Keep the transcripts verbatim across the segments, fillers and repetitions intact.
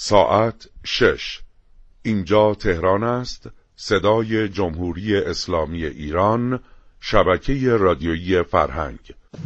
ساعت شش. اینجا تهران است، صدای جمهوری اسلامی ایران، شبکه رادیویی فرهنگ.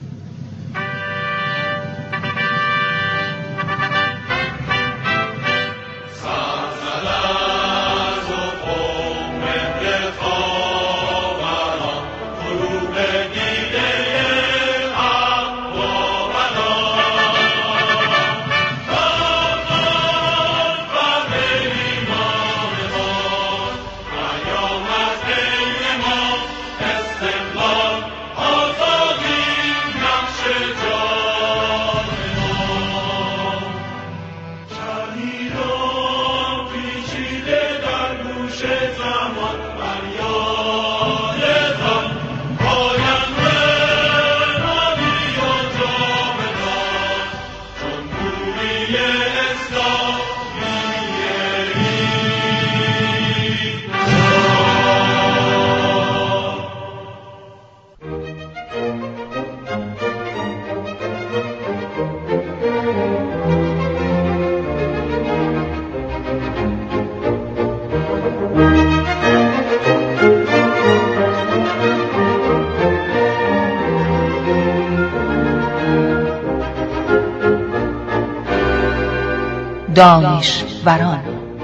دانشوران.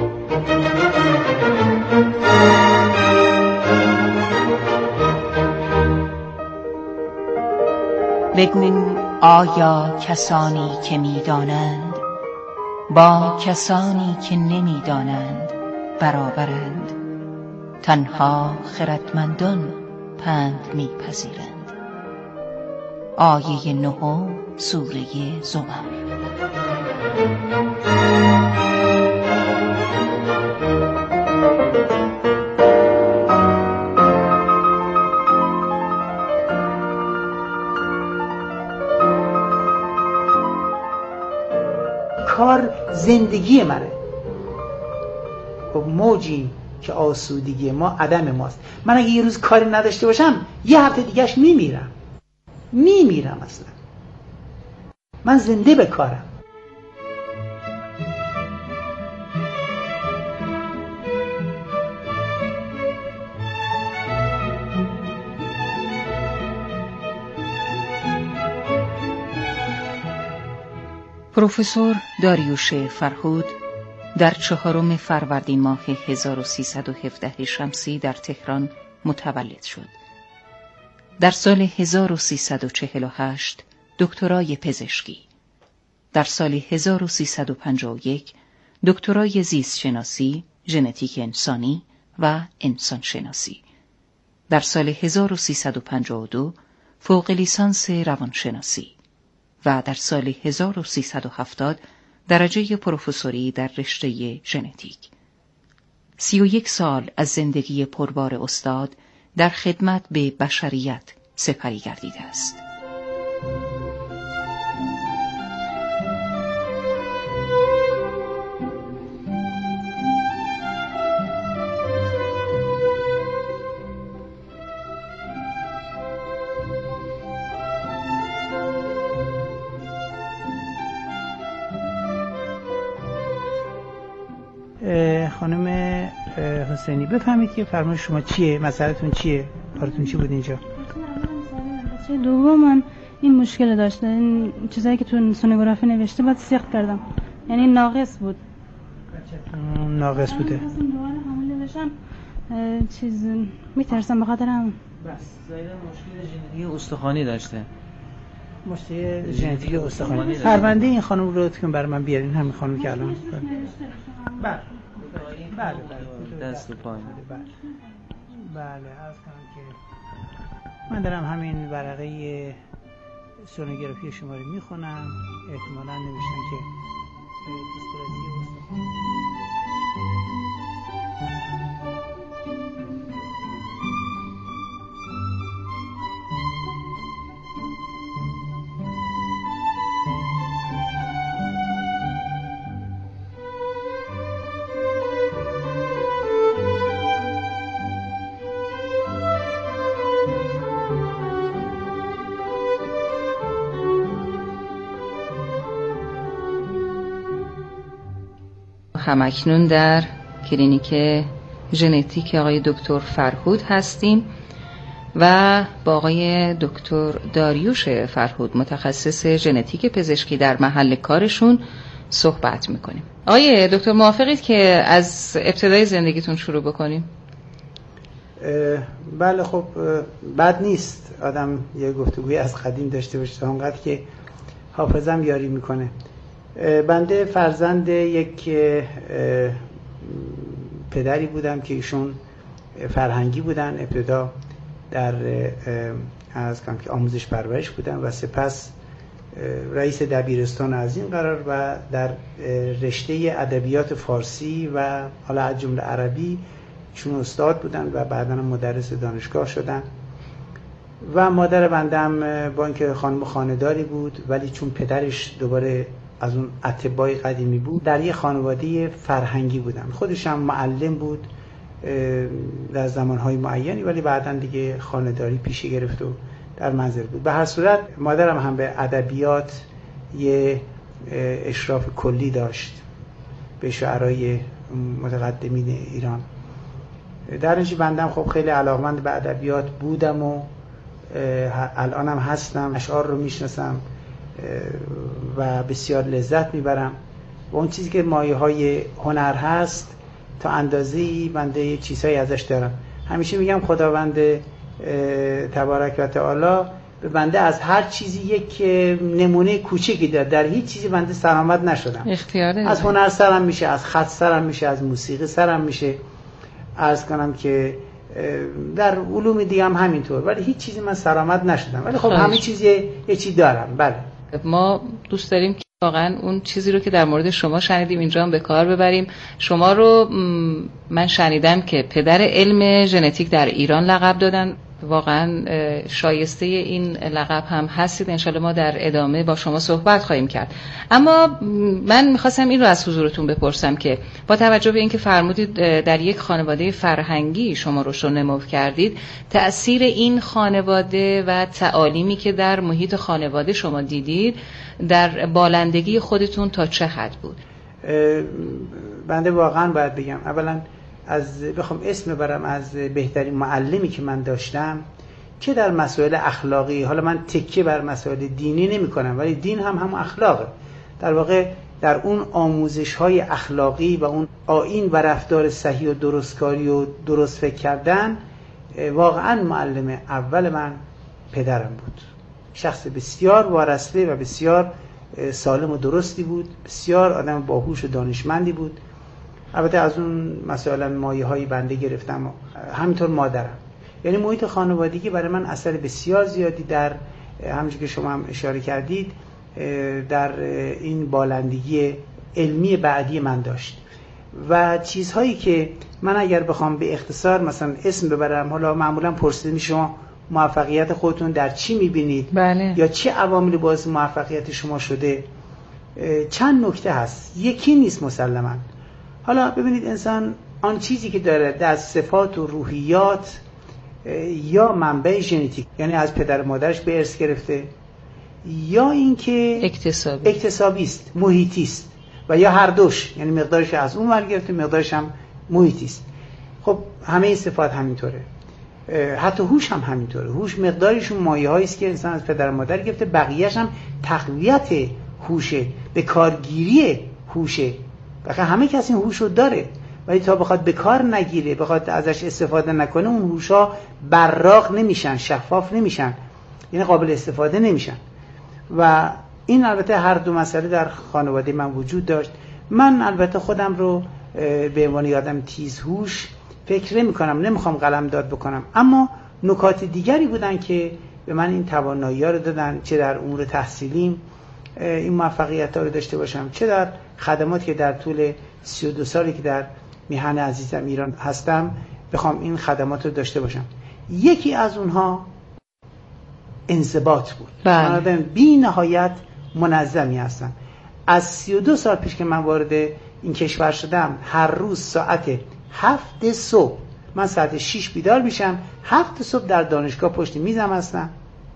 بگو آیا کسانی که می‌دانند با کسانی که نمی‌دانند برابرند؟ تنها خردمندان پند می‌پذیرند. آیه نهم سوره زمر. کار زندگی منه. خب موجی که آسودگی ما عدم ماست. من اگه یه روز کاری نداشته باشم یه هفته دیگهش میمیرم میمیرم اصلا. من زنده به کارم. پروفسور داریوش فرهود در چهارم فروردین ماه هزار و سیصد و هفده شمسی در تهران متولد شد. در سال هزار و سیصد و چهل و هشت دکترای پزشکی، در سال هزار و سیصد و پنجاه و یک دکترای زیست شناسی، ژنتیک انسانی و انسان شناسی، در سال هزار و سیصد و پنجاه و دو فوق لیسانس روانشناسی و در سال هزار و سیصد و هفتاد درجه پروفسوری در رشته ژنتیک. سی و یک سال از زندگی پربار استاد در خدمت به بشریت سپری گردیده است. خانم حسینی بفهمید که فرمایش شما چیه؟ مسئله‌تون چیه؟ کارتون چی بود اینجا؟ چه دوم من این مشکل داشته، این چیزایی که تو سونوگرافی نوشته بعد سیخ کردم، یعنی ناقص بود. بچه‌تون ناقص بوده. دوباره حامله بشم چیز میترسم به خاطر هم. بس زایده مشکل ژنتیک استخوانی داشته. مشکل ژنتیک استخوانی. پرونده این خانم رو لطفاً برای من بیارین، همین خانم که الان بله بله بله دست و پای بله بله عرض کنم که من دارم همین ورقه سونوگرافی شما رو میخونم. احتمالاً نوشتن که دیسپلازی استخوان. همکنون در کلینیک ژنتیک آقای دکتر فرهود هستیم و با آقای دکتر داریوش فرهود متخصص ژنتیک پزشکی در محل کارشون صحبت میکنیم. آقای دکتر موافقید که از ابتدای زندگیتون شروع بکنیم؟ بله خب بد نیست آدم یه گفتگوی از قدیم داشته باشه، اونقدر که حافظم یاری میکنه. بنده فرزند یک پدری بودم که ایشون فرهنگی بودن، ابتدا در از کم که آموزش پرورش بودن و سپس رئیس دبیرستان از این قرار و در رشته ادبیات فارسی و حالا از جمله عربی چون استاد بودن و بعداً مدرس دانشگاه شدن. و مادر بندم با اینکه خانم خانه‌داری بود ولی چون پدرش دوباره از اون اتباع قدیمی بود در یه خانواده فرهنگی بودن. خودش هم معلم بود در زمانهای معینی ولی بعداً دیگه خانه‌داری پیشه گرفت و در منزل بود. به هر صورت مادرم هم به ادبیات یه اشراف کلی داشت به شاعرای متقدمین ایران. در نتیجه بندم خب خیلی علاقمند به ادبیات بودم و الانم هستم، اشعار رو میشناسم و بسیار لذت میبرم و اون چیزی که مایه های هنر هست تا اندازه‌ای بنده یه چیزهایی ازش دارم. همیشه میگم خداوند تبارک و تعالی به بنده از هر چیزی یک نمونه کوچیکی داد. در هیچ چیزی بنده سرآمد نشدم. اختیاره از هنر سرم میشه، از خط سرم میشه، از موسیقی سرم میشه. عرض کنم که در علوم دیگه هم همینطور، ولی هیچ چیزی من سرآمد نشدم. ولی خب همه چیزی یه چیز دارم. بله ما دوست داریم که واقعا اون چیزی رو که در مورد شما شنیدیم اینجا هم به کار ببریم. شما رو من شنیدم که پدر علم ژنتیک در ایران لقب دادن، واقعا شایسته این لقب هم هستید. انشالله ما در ادامه با شما صحبت خواهیم کرد. اما من میخواستم این رو از حضورتون بپرسم که با توجه به اینکه فرمودید در یک خانواده فرهنگی شما رشد و نمو کردید، تأثیر این خانواده و تعالیمی که در محیط خانواده شما دیدید در بالندگی خودتون تا چه حد بود؟ بنده واقعا باید بگم اولا از بخوام اسم ببرم از بهترین معلمی که من داشتم که در مسائل اخلاقی، حالا من تکیه بر مسائل دینی نمی کنم ولی دین هم هم اخلاقه، در واقع در اون آموزش های اخلاقی و اون آیین و رفتار صحیح و درستکاری و درست فکر کردن واقعا معلم اول من پدرم بود. شخص بسیار وارسته و بسیار سالم و درستی بود، بسیار آدم باهوش و دانشمندی بود. البته از اون مثلا مایه های بنده گرفتم، همینطور مادرم. یعنی محیط خانوادگی برای من اثر بسیار زیادی در همونجوری که شما هم اشاره کردید در این بالندگی علمی بعدی من داشت و چیزهایی که من اگر بخوام به اختصار مثلا اسم ببرم، حالا معمولا پرسیده می شما موفقیت خودتون در چی میبینید؟ بله. یا چه عواملی باعث موفقیت شما شده؟ چند نکته هست، یکی نیست مسلماً. حالا ببینید انسان آن چیزی که داره در صفات و روحیات یا منبع ژنتیک، یعنی از پدر مادرش به ارث گرفته، یا اینکه اکتسابی اکتسابی است، محیطی است، و یا هر دوش، یعنی مقدارش از اون ور گرفته مقدارش هم محیطی است. خب همه این صفات همینطوره، حتی هوش هم همینطوره. هوش مقدارشون مایه‌هایی است که انسان از پدر مادر گرفته، بقیه‌اش هم تقویت هوشه، به کارگیری هوشه. بخاطر همه کسی این هوش رو داره ولی تا بخواد به کار نگیره، بخواد ازش استفاده نکنه، اون هوشا براق نمیشن، شفاف نمیشن، یعنی قابل استفاده نمیشن. و این البته هر دو مسئله در خانواده من وجود داشت. من البته خودم رو به عنوان آدم تیزهوش فکر نمی‌کنم، نمیخوام قلمداد بکنم، اما نکات دیگری بودن که به من این توانایی‌ها رو دادن، چه در امور تحصیلیم این موفقیت‌ها رو داشته باشم، چه در خدماتی که در طول سی و دو سالی که در میهن عزیزم ایران هستم بخوام این خدمات رو داشته باشم. یکی از اونها انضباط بود. من آدم بی نهایت منظمی هستم. از سی و دو سال پیش که من وارد این کشور شدم، هر روز ساعت هفت صبح من ساعت شش بیدار میشم، هفت صبح در دانشگاه پشت میزم هستم.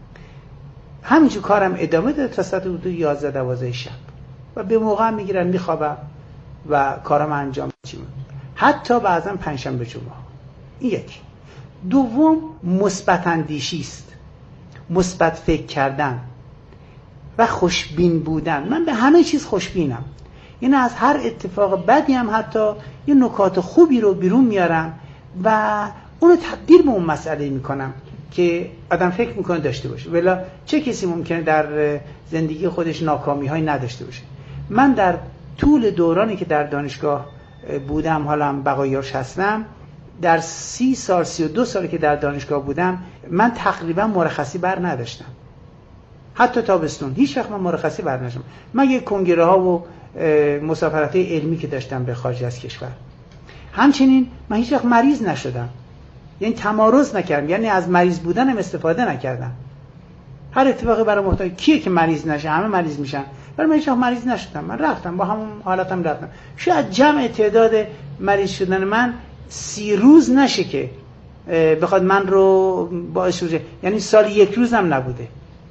همینجور کارم ادامه داره تا ساعت حدود یازده دوازده شب و به موقع میگیرن میخوابم و کارم انجام بدم، حتی بعضا پنجشنبه جمعه. این یک. دوم مثبت اندیشی است، مثبت فکر کردن و خوشبین بودن. من به همه چیز خوشبینم، یعنی از هر اتفاق بدی هم حتی یه نکات خوبی رو بیرون میارم و اونو تبدیل به اون مسئله میکنم که آدم فکر میکنه داشته باشه. ولی چه کسی ممکنه در زندگی خودش ناکامی های نداشته باشه؟ من در طول دورانی که در دانشگاه بودم، حالا هم بقایاش هستم، در سی سال سی و دو سالی که در دانشگاه بودم، من تقریبا مرخصی بر نداشتم. حتی تابستون هیچ وقت من مرخصی بر نداشتم، مگه کنگره ها و مسافرت علمی که داشتم به خارج از کشور. همچنین من هیچ وقت مریض نشدم، یعنی تمارض نکردم، یعنی از مریض بودنم استفاده نکردم. هر اتفاقی برای محتاج کیه که مریض نشه؟ همه مریض میشن، ولی من هیچ وقت مریض نشدم. من رفتم با همون حالتم رفتم. شاید جمع تعداد مریض شدن من سی روز نشه که بخواد من رو باعث بشه، یعنی سال یک روزم نبوده.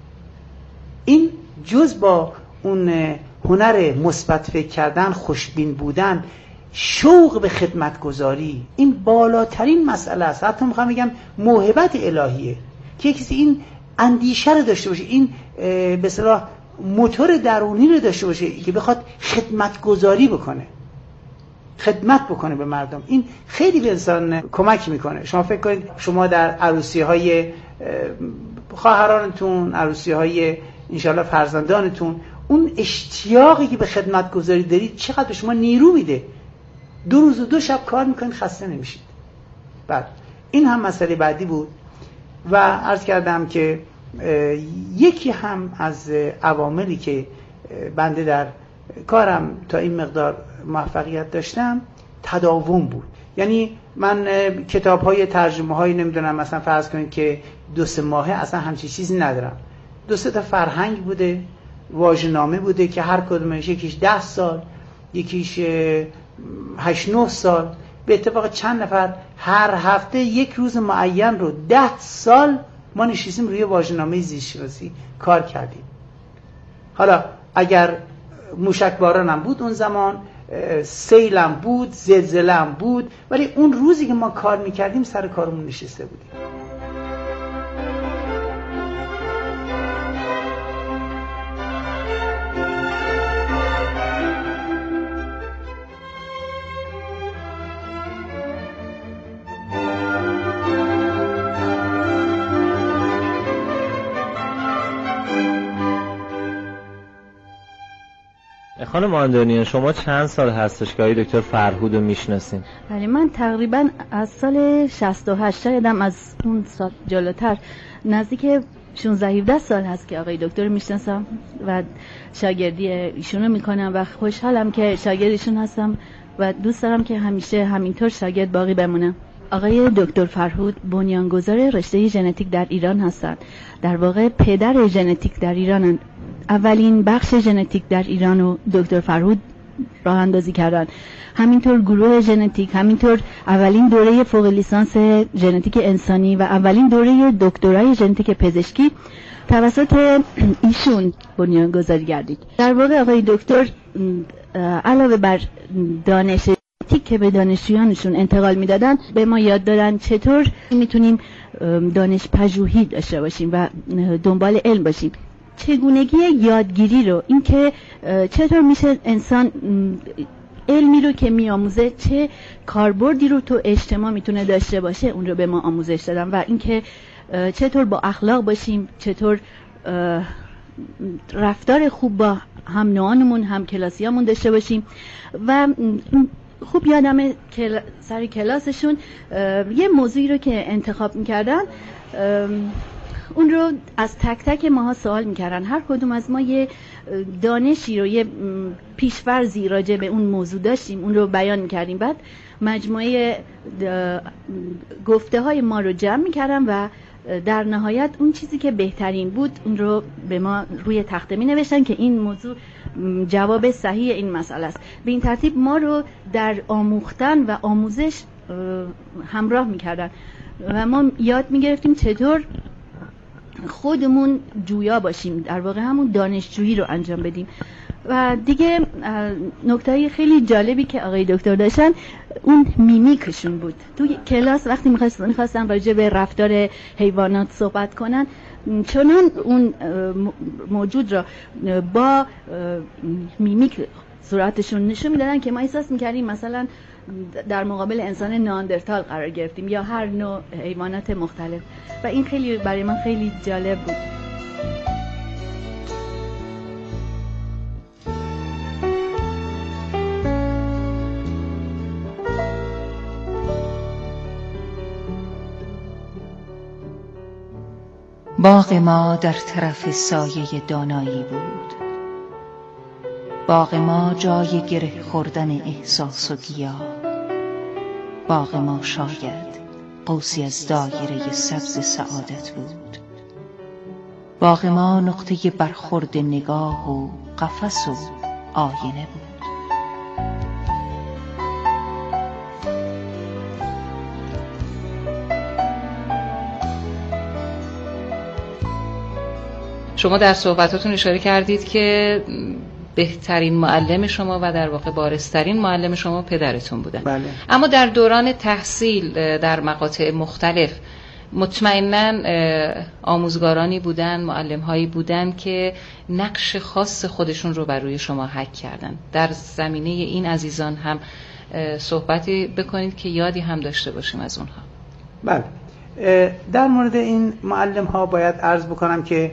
این جز با اون هنر مثبت فکر کردن، خوشبین بودن، شوق به خدمتگزاری، این بالاترین مسئله است. حتی میخوام بگم موهبت الهیه که کسی این اندیشه رو داشته باشه، این به اصطلاح موتور درونی رو داشته باشه که بخواد خدمتگزاری بکنه، خدمت بکنه به مردم. این خیلی به انسان کمک میکنه. شما فکر کنید شما در عروسی های خواهرانتون، عروسی های انشالله فرزندانتون، اون اشتیاقی که به خدمتگزاری دارید چقدر به شما نیرو میده. دو روز و دو شب کار میکنید، خسته نمیشید. بعد این هم مسئله بعدی بود و عرض کردم که یکی هم از عواملی که بنده در کارم تا این مقدار موفقیت داشتم تداوم بود. یعنی من کتاب های ترجمه های نمیدونم مثلا فرض کنید که دو سه ماهه اصلا همچین چیزی ندارم. دو سه تا فرهنگ بوده، واژه‌نامه بوده که هر کدومش یکیش ده سال، یکیش هشت نه سال. به اتفاق چند نفر هر هفته یک روز معین رو ده سال ما نشستیم روی واژه‌نامه زیست‌شناسی کار کردیم. حالا اگر موشکباران هم بود اون زمان، سیلم بود، زلزله‌ام بود، ولی اون روزی که ما کار میکردیم سر کارمون نشسته بودیم. خانم آندونیا، شما چند سال هستش که آقای دکتر فرهود رو میشناسین؟ بله، من تقریبا از سال شصت و هشت، شایدم از اون سال جلوتر، نزدیک شانزده هفده سال هست که آقای دکتر رو میشناسم و شاگردی ایشون رو میکنم و خوشحالم که شاگردشون هستم و دوست دارم که همیشه همینطور شاگرد باقی بمونم. آقای دکتر فرهود بنیانگذار رشته ژنتیک در ایران هستند. در واقع پدر ژنتیک در ایرانند. اولین بخش ژنتیک در ایران رو دکتر فرهود راه اندازی کردن. همینطور گروه ژنتیک، همینطور اولین دوره فوق لیسانس ژنتیک انسانی و اولین دوره دکترای ژنتیک پزشکی توسط ایشون بنیانگذاری گردید. در واقع آقای دکتر علاوه بر دانش ژنتیک که به دانشجویانشون انتقال میدادن، به ما یاد دادن چطور میتونیم دانش پژوهی داشته باشیم و دنبال علم باشیم. چگونگی یادگیری رو، این که چطور میشه انسان علمی رو که میآموزه چه کاربردی رو تو اجتماع میتونه داشته باشه، اون رو به ما آموزش دادن. و اینکه چطور با اخلاق باشیم، چطور رفتار خوب با هم نوعانمون، هم کلاسیامون داشته باشیم. و خوب یادمه که سر کلاسشون یه موضوعی رو که انتخاب میکردن، اون رو از تک تک ماها سوال میکردن. هر کدوم از ما یه دانشی رو، یه پیش‌فرضی راجع به اون موضوع داشتیم، اون رو بیان میکردیم. بعد مجموعه گفته های ما رو جمع میکردن و در نهایت اون چیزی که بهترین بود اون رو به ما روی تخته می نوشتن که این موضوع جواب صحیح این مسئله است. به این ترتیب ما رو در آموختن و آموزش همراه میکردن و ما یاد میگرفتیم چطور خودمون جویا باشیم، در واقع همون دانشجویی رو انجام بدیم. و دیگه نکته خیلی جالبی که آقای دکتر داشتن اون میمیکشون بود. تو کلاس وقتی میخواستن راجع به رفتار حیوانات صحبت کنن، چنان اون موجود را با میمیک صورتشون نشون میدادن که ما احساس میکردیم مثلا در مقابل انسان ناندرتال قرار گرفتیم یا هر نوع حیوانات مختلف و این خیلی برای من خیلی جالب بود. باغ ما در طرف سایه دانایی بود. باغ ما جای گره خوردن احساس و گیاه. باغ ما شاید قوسی از دایره سبز سعادت بود. باغ ما نقطه برخورد نگاه و قفس و آینه بود. شما در صحبتاتون اشاره کردید که بهترین معلم شما و در واقع بارزترین معلم شما پدرتون بودن. بله. اما در دوران تحصیل در مقاطع مختلف مطمئناً آموزگارانی بودن، معلم‌هایی بودن که نقش خاص خودشون رو بر روی شما حک کردن. در زمینه این عزیزان هم صحبتی بکنید که یادی هم داشته باشیم از اونها. بله. در مورد این معلم‌ها باید عرض بکنم که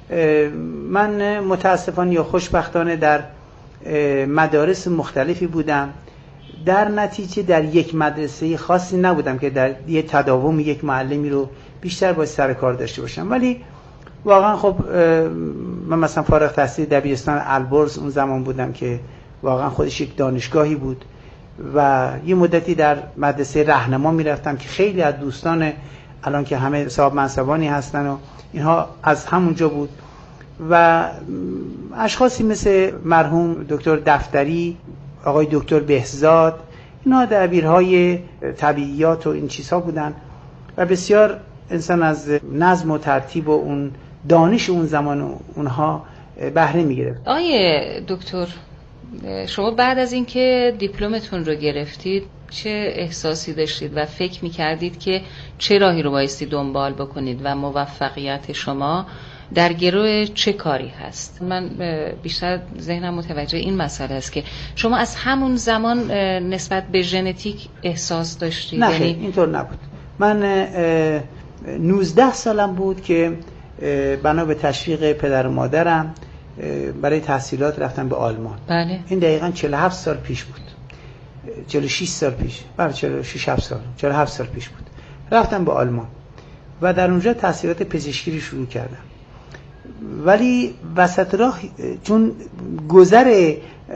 من متاسفانه یا خوشبختانه در مدارس مختلفی بودم. در نتیجه در یک مدرسه خاصی نبودم که در یه تداوم یک معلمی رو بیشتر باید سر کار داشته باشم، ولی واقعا خب من مثلا فارغ التحصیل دبیرستان البرز اون زمان بودم که واقعا خودش یک دانشگاهی بود و یه مدتی در مدرسه راهنما میرفتم که خیلی از دوستان الان که همه صاحب منصبانی هستن و اینها از همونجا بود و اشخاصی مثل مرحوم دکتر دفتری، آقای دکتر بهزاد، اینا دبیرهای طبیعیات و این چیزها بودن و بسیار انسان از نظم و ترتیب و اون دانش اون زمان و اونها بهره می‌گرفت. آقای دکتر، شما بعد از اینکه دیپلمتون رو گرفتید چه احساسی داشتید و فکر می‌کردید که چه راهی رو بایستی دنبال بکنید و موفقیت شما در گروه چه کاری هست؟ من بیشتر ذهنم متوجه این مسئله است که شما از همون زمان نسبت به ژنتیک احساس داشتید؟ نه یعنی... اینطور نبود. من نوزده سالم بود که بنا به تشویق پدر و مادرم برای تحصیلات رفتم به آلمان. بله. این دقیقاً چهل و هفت سال پیش بود. چهل و شش سال پیش. بله چهل و شش سال. چهل و هفت سال پیش بود. رفتم به آلمان و در اونجا تحصیلات پزشکی رو شروع کردم. ولی وسط راه چون گذر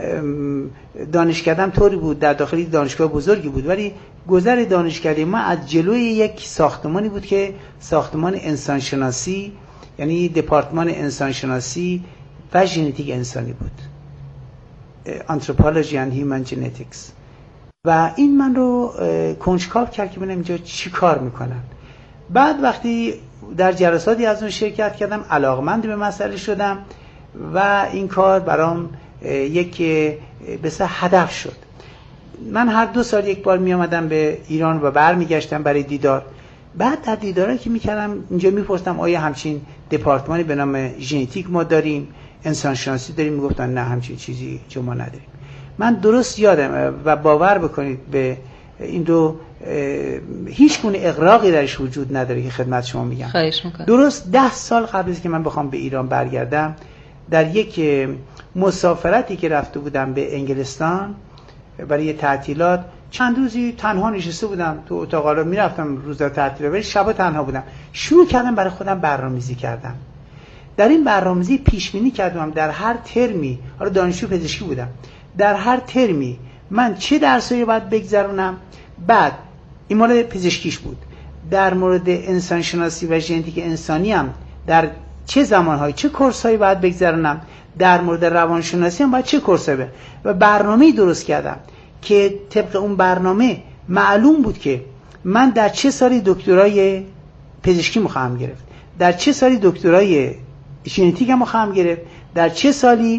دانشکده‌ام طوری بود، در داخل دانشگاه بزرگی بود، ولی گذر دانشکده ما از جلوی یک ساختمانی بود که ساختمان انسانشناسی، یعنی دپارتمان انسانشناسی و ژنتیک انسانی بود، Anthropology and Human Genetics، و این من رو کنجکاو کرد که ببینم اینجا چی کار میکنن. بعد وقتی در جلساتی از اون شرکت کردم علاقمند به مسئله شدم و این کار برام یک بسیار هدف شد. من هر دو سال یک بار می آمدم به ایران و برمیگشتم برای دیدار. بعد در دیدارایی که میکردم اینجا میپرسیدم آیا همچین دپارتمانی به نام ژنتیک ما داریم، انسانشناسی داریم؟ میگفتن نه همچین چیزی چون ما نداریم. من درست یادم و باور بکنید به این دو هیچ گونه اغراقی درش وجود نداره که خدمت شما میگم. خواهش میکنم. درست ده سال قبل از که من بخوام به ایران برگردم، در یک مسافرتی که رفته بودم به انگلستان برای تعطیلات، چند روزی تنها نشسته بودم تو اتاق، حالا میرفتم روزا تعطیلات ولی شبا تنها بودم. شروع کردم برای خودم برنامه‌ریزی کردم. در این برنامه‌ریزی پیش بینی کردم در هر ترمی، حالا دانشجو پزشکی بودم، در هر ترمی من چه درسایی باید بگذرونم. بعد این مورد پزشکیش بود. در مورد انسانشناسی و ژنتیک انسانی هم در چه زمانهایی چه کورسایی باید بگذرونم. در مورد روانشناسی هم باید چه کورسایی بگذرونم. و برنامه‌ای درست کردم که طبق اون برنامه معلوم بود که من در چه سالی دکترای پزشکی می‌خواهم گرفت، در چه سالی دکترای ژنتیک هم می‌خواهم گرفت، در چه سالی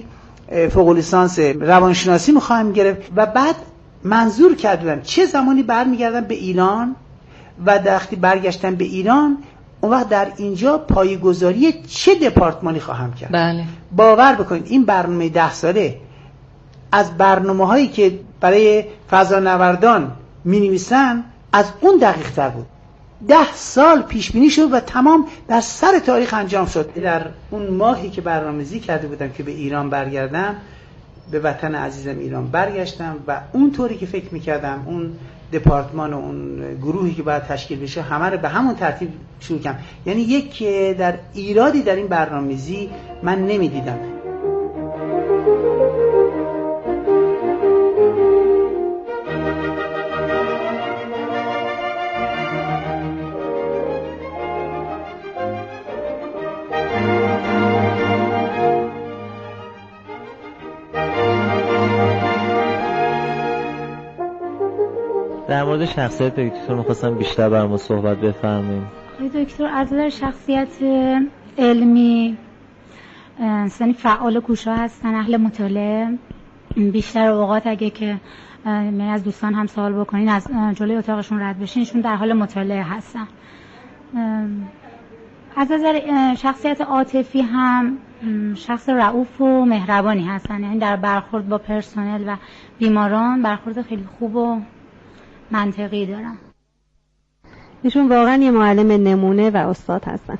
فوق لیسانس روانشناسی میخوایم گرفت و بعد منظور کردم چه زمانی برمیگردم به ایران و وقتی برگشتم به ایران اون وقت در اینجا پایه‌گذاری چه دپارتمانی خواهم کرد. بله. باور بکنید این برنامه ده ساله از برنامه هایی که برای فضانوردان می نویسن از اون دقیق تر بود. ده سال پیش بینی شد و تمام در سر تاریخ انجام شد. در اون ماهی که برنامه‌ریزی کرده بودم که به ایران برگردم، به وطن عزیزم ایران برگشتم و اون طوری که فکر میکردم اون دپارتمان و اون گروهی که باید تشکیل بشه همه رو به همون ترتیب شروع کردم. یعنی یک در ایرادی در این برنامه‌ریزی من نمیدیدم. در مورد شخصیت دکتر می‌خواستم بیشتر برام صحبت بفرمایید. آقای دکتر از نظر شخصیت علمی انسانی فعال و کوشا هستن، اهل مطالعه. بیشتر اوقات اگه که از دوستان هم سوال بکنین از جلوی اتاقشون رد بشین، ایشون در حال مطالعه هستن. از نظر شخصیت عاطفی هم شخص رؤوف و مهربانی هستن، یعنی در برخورد با پرسنل و بیماران برخورد خیلی خوب و منطقی دارن. ایشون واقعا یه معلم نمونه و استاد هستن.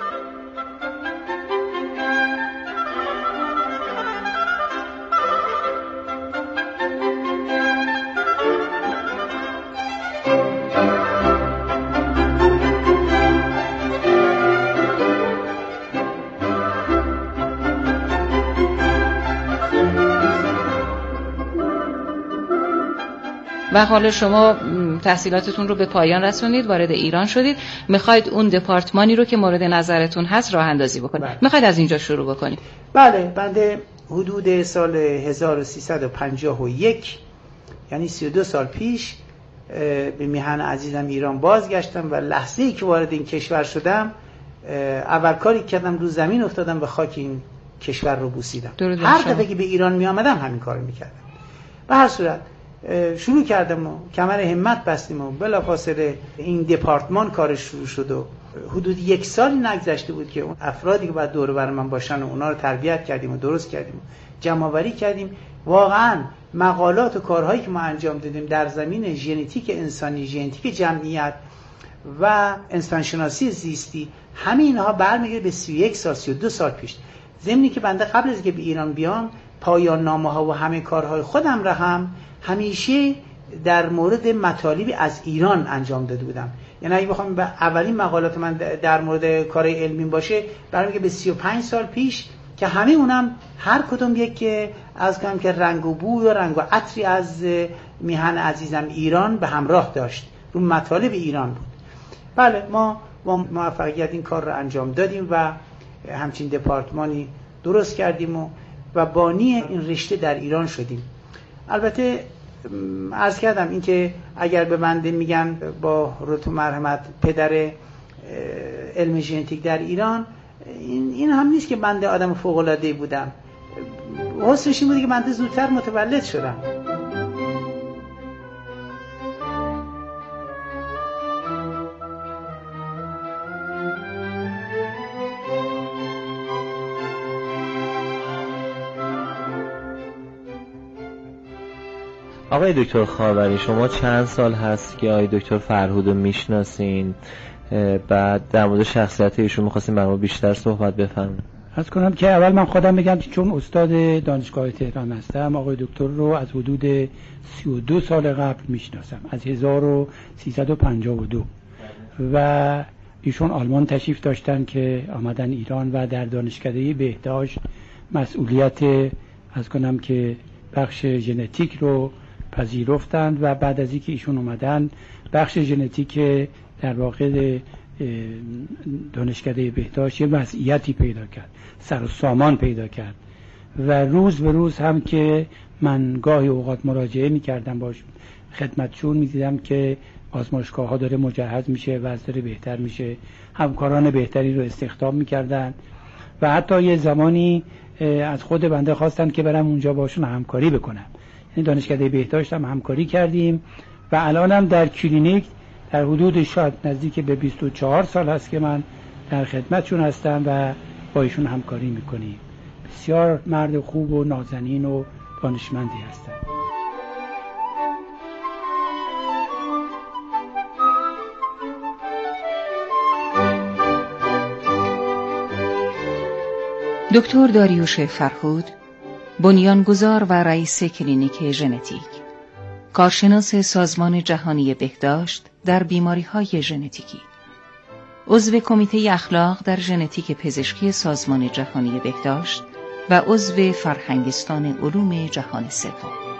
و حالا شما تحصیلاتتون رو به پایان رسونید، وارد ایران شدید، میخواید اون دپارتمانی رو که مورد نظرتون هست راه اندازی بکنید. بله. میخواید از اینجا شروع بکنید؟ بله، بنده حدود سال هزار و سیصد و پنجاه و یک یعنی سی و دو سال پیش به میهن عزیزم ایران بازگشتم و لحظه‌ای که وارد این کشور شدم اول کاری کردم رو زمین افتادم و خاک این کشور رو بوسیدم. هر دفعه که به ایران می آمدم همین کارو میکردم. به هر صورت شروع کردم و کمر همت بستیم و بلافاصله این دپارتمان کارش شروع شد و حدود یک سال نگذشته بود که اون افرادی که باید دور بر من باشن و اونا رو تربیت کردیم و درست کردیم و جمع‌آوری کردیم. واقعا مقالات و کارهایی که ما انجام دادیم در زمین ژنتیک انسانی، ژنتیک جمعیت و انسانشناسی زیستی، همه اینها برمیگرده به سی و یک سال سی و دو سال پیش. ضمنی که بنده قبل از که به ایران بیام پایان نامه ها و همه کارهای خودم را هم همیشه در مورد مطالبی از ایران انجام داده بودم. یعنی اگه بخوام به اولین مقالات من در مورد کارهای علمی باشه برمیگرده به سی و پنج سال پیش که همه اونم هر کدوم یک که از کنم که رنگ و بوی و رنگ و عطری از میهن عزیزم ایران به همراه داشت، رو مطالب ایران بود. بله، ما با موفقیت این کار رو انجام دادیم و همچین دپارتمانی درست کردیم و و بانی این رشته در ایران شدیم. البته عرض کردم این که اگر به بنده میگن با رتبه مرحمت پدر علم ژنتیک در ایران، این, این هم نیست که بنده آدم فوق‌العاده‌ای بودم. حسنش این بوده که بنده زودتر متولد شدم. آقای دکتر خاوری، شما چند سال هست که آقای دکتر فرهود رو میشناسین؟ بعد در مورد شخصیت ایشون می‌خواستیم برام بیشتر صحبت بفرمایید. عرض کنم که اول من خودم بگم چون استاد دانشگاه تهران هستم، آقای دکتر رو از حدود سی و دو سال قبل میشناسم، از هزار و سیصد و پنجاه و دو، و ایشون آلمان تشریف داشتن که آمدن ایران و در دانشکده بهداشت مسئولیت عرض کنم که بخش ژنتیک رو پذیرفتند و بعد از اینکه ایشون اومدن بخش ژنتیک در واقع دانشکده بهداشت یه وضعیتی پیدا کرد، سر و سامان پیدا کرد و روز به روز هم که من گاهی اوقات مراجعه می‌کردم باش خدمتشون می‌دیدم که آزمایشگاه ها داره مجهز میشه، وضع داره بهتر میشه، همکاران بهتری رو استخدام می‌کردن و حتی یه زمانی از خود بنده خواستن که برم اونجا باشون همکاری بکنم. یعنی دانشکده بهداشت هم همکاری کردیم و الان هم در کلینیک در حدود شاید نزدیک به بیست و چهار سال هست که من در خدمتشون هستم و با ایشون همکاری میکنیم. بسیار مرد خوب و نازنین و دانشمندی هستن. دکتر داریوش فرهود، بنیانگذار و رئیس کلینیک ژنتیک، کارشناس سازمان جهانی بهداشت در بیماری‌های ژنتیکی، عضو کمیته اخلاق در ژنتیک پزشکی سازمان جهانی بهداشت و عضو فرهنگستان علوم جهان سوم.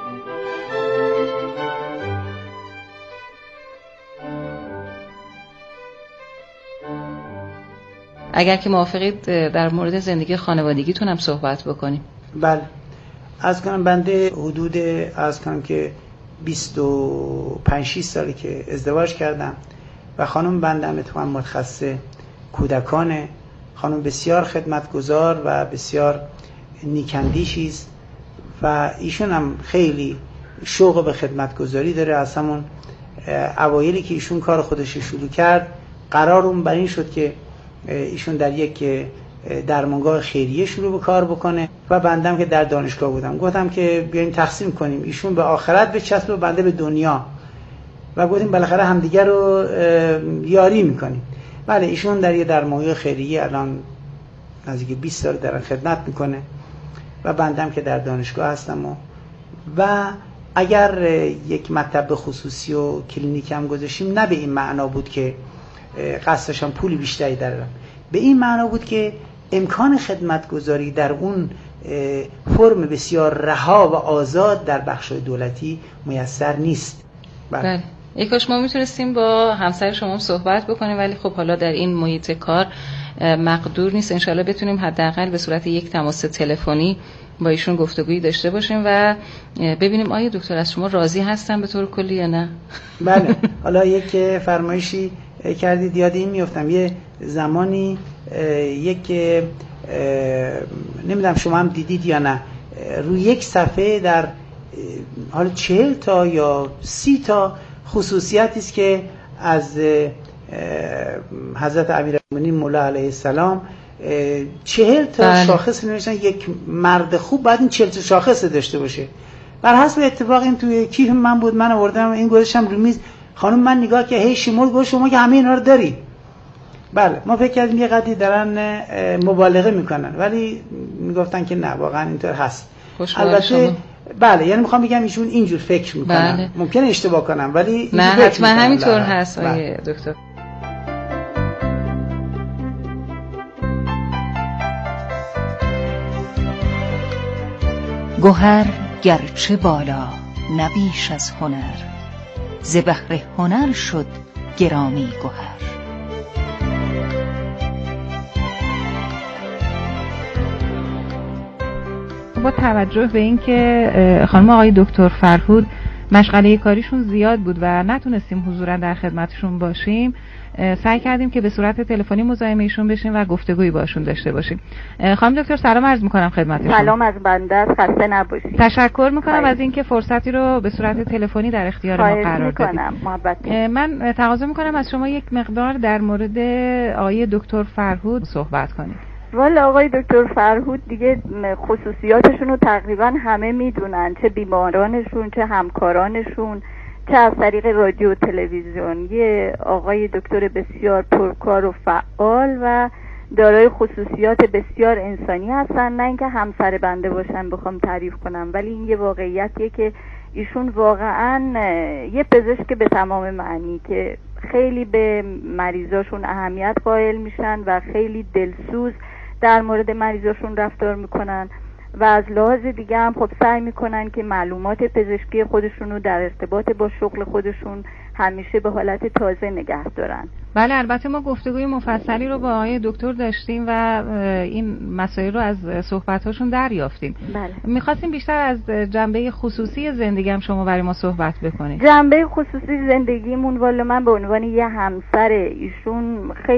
اگر که موافقید در مورد زندگی خانوادگیتون هم صحبت بکنیم. بله. از کنم بنده حدود از کنم که بیست و پنج شش سالی که ازدواج کردم و خانم بنده هم اتفاقا متخصص کودکانه. خانم بسیار خدمتگزار و بسیار نیکندیشی است و ایشون هم خیلی شوق به خدمتگزاری داره. از همون اوایلی که ایشون کار خودش شروع کرد قرار اون بر این شد که ایشون در یک درمانگاه خیریه شروع به کار بکنه و بندم که در دانشگاه بودم گفتم که بیایم تقسیم کنیم، ایشون به آخرت بچسبه و بنده به دنیا، و گفتیم بالاخره همدیگر رو یاری میکنیم. بله، ایشون در یه درمانگاه خیریه الان نزدیک بیست سال در خدمت میکنه و بندم که در دانشگاه هستم و, و اگر یک مطب خصوصی و کلینیک هم گذاشتیم نه به این معنا بود که قصدشان پول بیشتری دارم، به این معنا بود که امکان خدمتگزاری در اون فرم بسیار رها و آزاد در بخش‌های دولتی میسر نیست. بله، ای کاش ما میتونستیم با همسر شما صحبت بکنیم، ولی خب حالا در این محیط کار مقدور نیست. انشالله بتونیم حداقل به صورت یک تماس تلفنی با ایشون گفتگویی داشته باشیم و ببینیم آیا دکتر از شما راضی هستن به طور کلی یا نه. بله، حالا یک فرمایشی کردید یاد این میافتم. یه زمانی یک نمیدونم شما هم دیدید یا نه، روی یک صفحه در حالا چهل تا یا سی تا خصوصیاتی است که از حضرت امیرالمومنین مولا علیه السلام چهل تا بله. شاخص نوشتن. یک مرد خوب باید این چهل تا شاخص داشته باشه. بر حسب اتفاق این توی کیف من بود، من آوردم این گذاشتم رو میز. خانم من نگاه که هی شمرد، گفت شما که همه اینا رو داری. بله، ما فکر کردیم یه قدری دارن مبالغه میکنن، ولی میگفتن که نه، واقعا اینطور هست. البته شما. بله، یعنی میخوام بگم ایشون اینجور فکر میکنن. بله. ممکنه اشتباه کنم ولی نه، حتما همینطور هست آقای دکتر. گوهر گرچه بالا نبیش از هنر، ز بحر هنر شد گرامی گوهر. با توجه به اینکه خانم آقای دکتر فرهود مشغله کاریشون زیاد بود و نتونستیم حضوراً در خدمتشون باشیم، سعی کردیم که به صورت تلفنی مزاحم ایشون بشیم و گفتگویی باشون داشته باشیم. خانم دکتر سلام عرض می‌کنم خدمتتون. سلام از بنده است، خسته نباشید. تشکر می‌کنم از اینکه فرصتی رو به صورت تلفنی در اختیار ما قرار دادید. من تقاضا می‌کنم از شما یک مقدار در مورد آقای دکتر فرهود صحبت کنید. والا آقای دکتر فرهود دیگه خصوصیاتشون رو تقریبا همه میدونن، چه بیمارانشون چه همکارانشون، چه از طریق رادیو و تلویزیون. یه آقای دکتر بسیار پرکار و فعال و دارای خصوصیات بسیار انسانی هستن. نه اینکه همسر بنده باشن بخوام تعریف کنم، ولی این یه واقعیتیه که ایشون واقعا یه پزشک به تمام معنی که خیلی به مریضاشون اهمیت قائل میشن و خیلی دلسوز در مورد مریضاشون رفتار میکنن و از لحاظ دیگه هم خب سعی میکنن که معلومات پزشکی خودشون رو در ارتباط با شغل خودشون همیشه به حالت تازه نگه دارن. بله، البته ما گفتگوی مفصلی رو با آقای دکتر داشتیم و این مسائل رو از صحبت‌هاشون دریافتیم. بله. می‌خواستیم بیشتر از جنبه خصوصی زندگی هم شما برای ما صحبت بکنید. جنبه خصوصی زندگیمون والا من به عنوان یه همسر ایشون خیلی